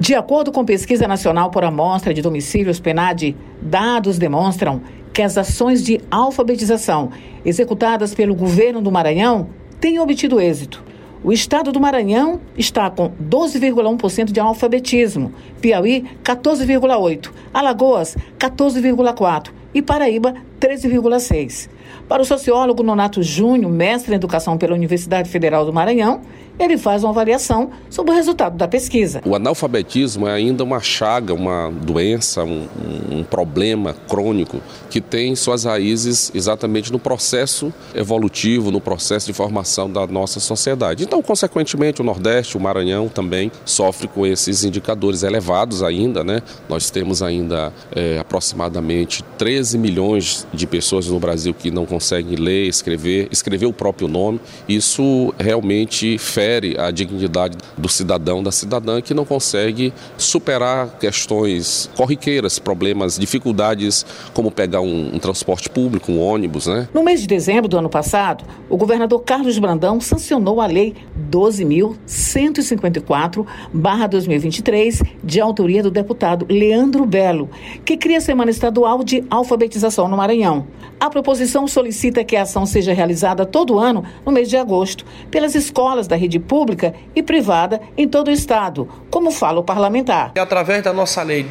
De acordo com Pesquisa Nacional por Amostra de Domicílios, PNAD, dados demonstram que as ações de alfabetização executadas pelo governo do Maranhão têm obtido êxito. O estado do Maranhão está com 12,1% de analfabetismo, Piauí 14,8%, Alagoas 14,4% e Paraíba 13,6%. Para o sociólogo Nonato Júnior, mestre em educação pela Universidade Federal do Maranhão, ele faz uma avaliação sobre o resultado da pesquisa. O analfabetismo é ainda uma chaga, uma doença, um problema crônico que tem suas raízes exatamente no processo evolutivo, no processo de formação da nossa sociedade. Então, consequentemente, o Nordeste, o Maranhão também sofre com esses indicadores elevados ainda, né? Nós temos ainda aproximadamente 13 milhões de pessoas no Brasil que não conseguem ler, escrever o próprio nome. Isso realmente fere a dignidade do cidadão, da cidadã, que não consegue superar questões corriqueiras, problemas, dificuldades, como pegar um transporte público, um ônibus, né? No mês de dezembro do ano passado, o governador Carlos Brandão sancionou a Lei 12.154/2023, de autoria do deputado Leandro Belo, que cria a Semana Estadual de Alfabetização no Maranhão. A proposição solicita que a ação seja realizada todo ano, no mês de agosto, pelas escolas da rede pública e privada em todo o estado, como fala o parlamentar. Através da nossa Lei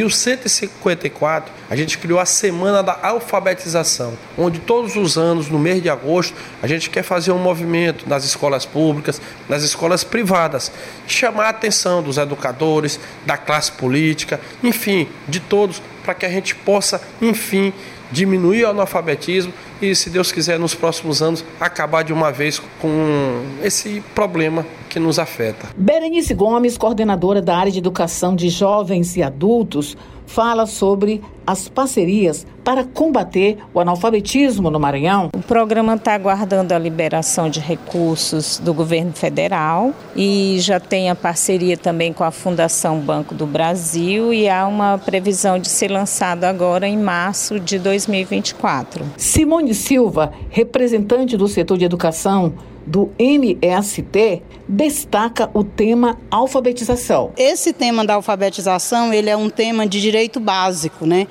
12.154, a gente criou a Semana da Alfabetização, onde todos os anos, no mês de agosto, a gente quer fazer um movimento nas escolas públicas, nas escolas privadas, chamar a atenção dos educadores, da classe política, enfim, de todos, para que a gente possa, enfim, diminuir o analfabetismo e, se Deus quiser, nos próximos anos, acabar de uma vez com esse problema que nos afeta. Berenice Gomes, coordenadora da área de educação de jovens e adultos, fala sobre as parcerias para combater o analfabetismo no Maranhão. O programa está aguardando a liberação de recursos do governo federal e já tem a parceria também com a Fundação Banco do Brasil e há uma previsão de ser lançado agora em março de 2024. Simone Silva, representante do setor de educação do MST, destaca o tema alfabetização. Esse tema da alfabetização, ele é um tema de direito básico, né?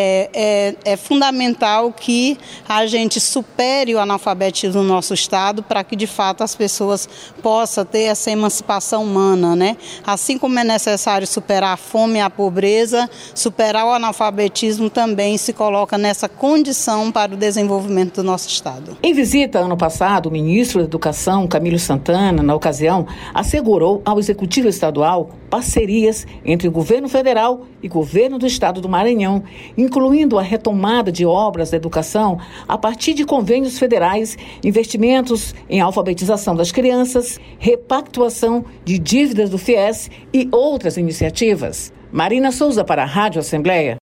É fundamental que a gente supere o analfabetismo no nosso estado para que, de fato, as pessoas possam ter essa emancipação humana, né? Assim como é necessário superar a fome e a pobreza, superar o analfabetismo também se coloca nessa condição para o desenvolvimento do nosso estado. Em visita ano passado, o ministro da Educação, Camilo Santana, na ocasião, assegurou ao Executivo Estadual parcerias entre o governo federal e governo do estado do Maranhão, incluindo a retomada de obras da educação a partir de convênios federais, investimentos em alfabetização das crianças, repactuação de dívidas do FIES e outras iniciativas. Marina Souza para a Rádio Assembleia.